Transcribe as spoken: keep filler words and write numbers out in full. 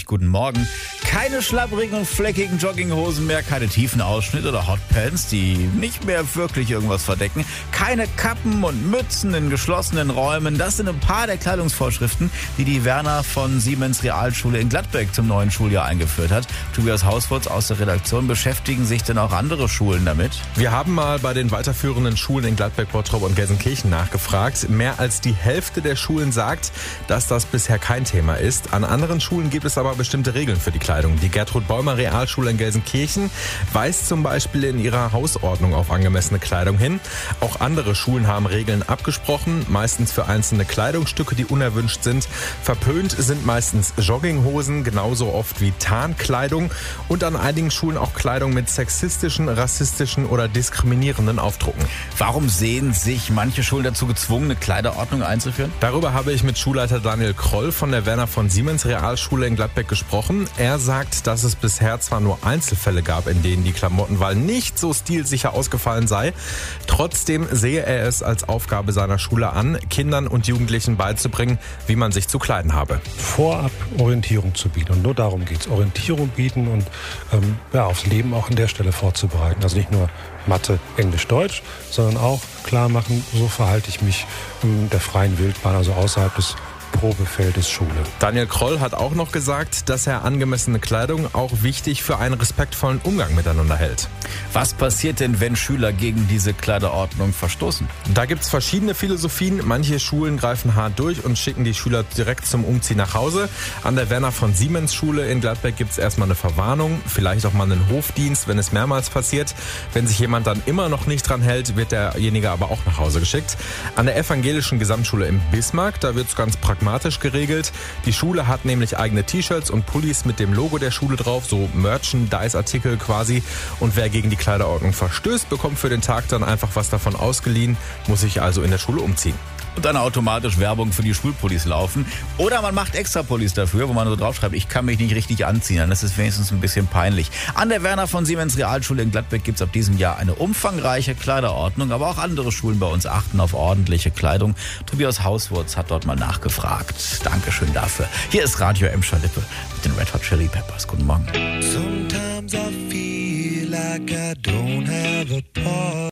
guten Morgen. Keine schlabbrigen und fleckigen Jogginghosen mehr, keine tiefen Ausschnitte oder Hotpants, die nicht mehr wirklich irgendwas verdecken. Keine Kappen und Mützen in geschlossenen Räumen. Das sind ein paar der Kleidungsvorschriften, die die Werner von Siemens Realschule in Gladbeck zum neuen Schuljahr eingeführt hat. Tobias Hauswurz aus der Redaktion. Beschäftigen sich denn auch andere Schulen damit? Wir haben mal bei den weiterführenden Schulen in Gladbeck, Bottrop und Gelsenkirchen nachgefragt. Mehr als die Hälfte der Schulen sagt, dass das bisher kein Thema ist. An anderen Schulen gibt es aber bestimmte Regeln für die Kleidung. Die Gertrud Bäumer Realschule in Gelsenkirchen weist zum Beispiel in ihrer Hausordnung auf angemessene Kleidung hin. Auch andere Schulen haben Regeln abgesprochen, meistens für einzelne Kleidungsstücke, die unerwünscht sind. Verpönt sind meistens Jogginghosen, genauso oft wie Tarnkleidung und an einigen Schulen auch Kleidung mit sexistischen, rassistischen oder diskriminierenden Aufdrucken. Warum sehen sich manche Schulen dazu gezwungen, eine Kleiderordnung einzuführen? Darüber habe ich mit Schulleiter Daniel Kroll von der Werner von Siemens Realschule in Gladbeck gesprochen. Er sagt, dass es bisher zwar nur Einzelfälle gab, in denen die Klamottenwahl nicht so stilsicher ausgefallen sei. Trotzdem sehe er es als Aufgabe seiner Schule an, Kindern und Jugendlichen beizubringen, wie man sich zu kleiden habe. Vorab Orientierung zu bieten. Und nur darum geht es. Orientierung bieten und ähm, ja, aufs Leben auch an der Stelle vorzubereiten. Also nicht nur Mathe, Englisch, Deutsch, sondern auch klar machen, so verhalte ich mich in der freien Wildbahn, also außerhalb des Probefeldes Schule. Daniel Kroll hat auch noch gesagt, dass er angemessene Kleidung auch wichtig für einen respektvollen Umgang miteinander hält. Was passiert denn, wenn Schüler gegen diese Kleiderordnung verstoßen? Da gibt es verschiedene Philosophien. Manche Schulen greifen hart durch und schicken die Schüler direkt zum Umziehen nach Hause. An der Werner von Siemens Schule in Gladbeck gibt es erstmal eine Verwarnung, vielleicht auch mal einen Hofdienst, wenn es mehrmals passiert. Wenn sich jemand dann immer noch nicht dran hält, wird derjenige aber auch nach Hause geschickt. An der evangelischen Gesamtschule in Bismarck, da wird es ganz pragmatisch geregelt. Die Schule hat nämlich eigene T-Shirts und Pullis mit dem Logo der Schule drauf, so Merchandise-Artikel quasi. Und wer gegen die Kleiderordnung verstößt, bekommt für den Tag dann einfach was davon ausgeliehen, muss sich also in der Schule umziehen. Und dann automatisch Werbung für die Schulpullis laufen. Oder man macht extra Pullis dafür, wo man so draufschreibt, ich kann mich nicht richtig anziehen. Das ist wenigstens ein bisschen peinlich. An der Werner von Siemens Realschule in Gladbeck gibt es ab diesem Jahr eine umfangreiche Kleiderordnung. Aber auch andere Schulen bei uns achten auf ordentliche Kleidung. Tobias Hauswurz hat dort mal nachgefragt. Dankeschön dafür. Hier ist Radio Emscher Lippe mit den Red Hot Chili Peppers. Guten Morgen. Sometimes I feel like I don't have a part.